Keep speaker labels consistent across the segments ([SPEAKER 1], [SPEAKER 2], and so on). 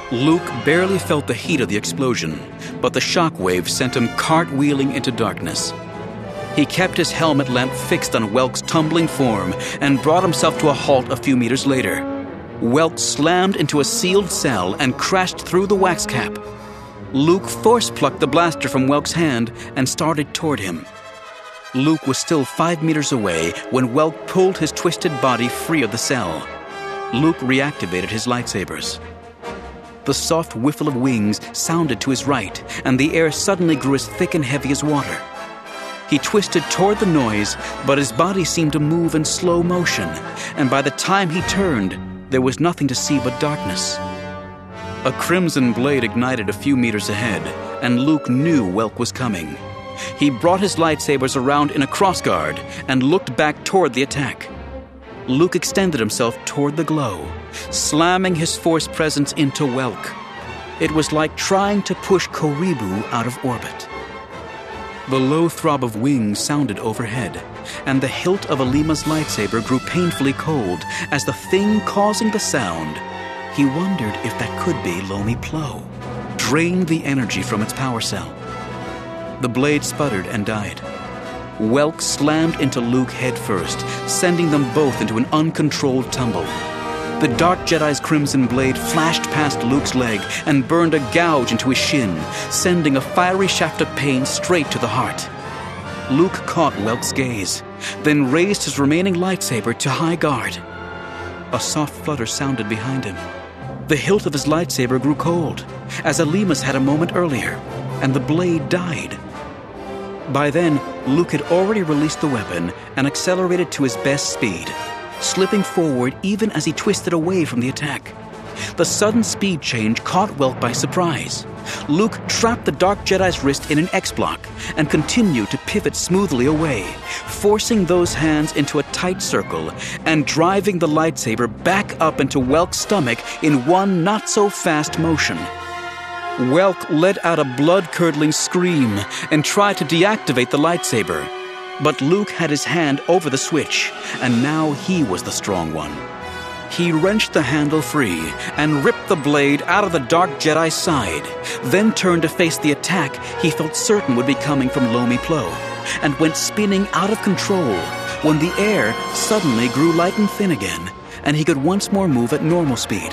[SPEAKER 1] Luke barely felt the heat of the explosion, but the shockwave sent him cartwheeling into darkness. He kept his helmet lamp fixed on Welk's tumbling form and brought himself to a halt a few meters later. Welk slammed into a sealed cell and crashed through the wax cap. Luke force-plucked the blaster from Welk's hand and started toward him. Luke was still 5 meters away when Welk pulled his twisted body free of the cell. Luke reactivated his lightsabers. The soft whiffle of wings sounded to his right, and the air suddenly grew as thick and heavy as water. He twisted toward the noise, but his body seemed to move in slow motion, and by the time he turned, there was nothing to see but darkness. A crimson blade ignited a few meters ahead, and Luke knew Welk was coming. He brought his lightsabers around in a crossguard and looked back toward the attack. Luke extended himself toward the glow, slamming his force presence into Welk. It was like trying to push Koribu out of orbit. The low throb of wings sounded overhead, and the hilt of Alima's lightsaber grew painfully cold as the thing causing the sound, he wondered if that could be Lomi Plo, drained the energy from its power cell. The blade sputtered and died. Welk slammed into Luke headfirst, sending them both into an uncontrolled tumble. The Dark Jedi's crimson blade flashed past Luke's leg and burned a gouge into his shin, sending a fiery shaft of pain straight to the heart. Luke caught Welk's gaze, then raised his remaining lightsaber to high guard. A soft flutter sounded behind him. The hilt of his lightsaber grew cold, as Alima's had a moment earlier, and the blade died. By then, Luke had already released the weapon and accelerated to his best speed, slipping forward even as he twisted away from the attack. The sudden speed change caught Welk by surprise. Luke trapped the Dark Jedi's wrist in an X-block and continued to pivot smoothly away, forcing those hands into a tight circle and driving the lightsaber back up into Welk's stomach in one not-so-fast motion. Welk let out a blood-curdling scream and tried to deactivate the lightsaber. But Luke had his hand over the switch, and now he was the strong one. He wrenched the handle free and ripped the blade out of the Dark Jedi's side, then turned to face the attack he felt certain would be coming from Lomi Plo, and went spinning out of control when the air suddenly grew light and thin again, and he could once more move at normal speed.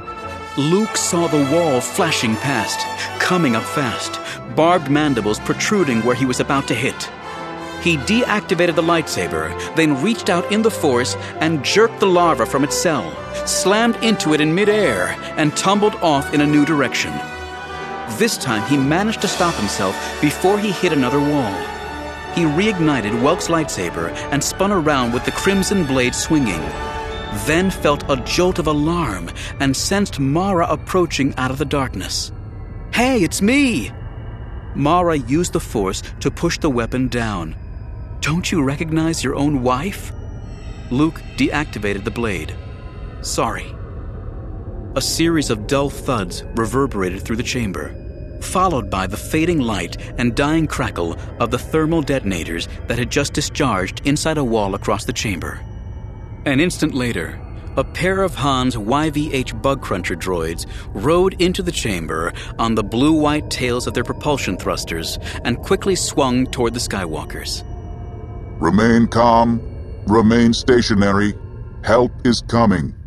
[SPEAKER 1] Luke saw the wall flashing past, coming up fast, barbed mandibles protruding where he was about to hit. He deactivated the lightsaber, then reached out in the Force and jerked the larva from its cell, slammed into it in midair, and tumbled off in a new direction. This time he managed to stop himself before he hit another wall. He reignited Welk's lightsaber and spun around with the crimson blade swinging, then felt a jolt of alarm and sensed Mara approaching out of the darkness. "Hey, it's me!" Mara used the Force to push the weapon down. "Don't you recognize your own wife?" Luke deactivated the blade. "Sorry." A series of dull thuds reverberated through the chamber, followed by the fading light and dying crackle of the thermal detonators that had just discharged inside a wall across the chamber. An instant later, a pair of Han's YVH bug cruncher droids rode into the chamber on the blue-white tails of their propulsion thrusters and quickly swung toward the Skywalkers.
[SPEAKER 2] Remain calm, remain stationary. Help is coming.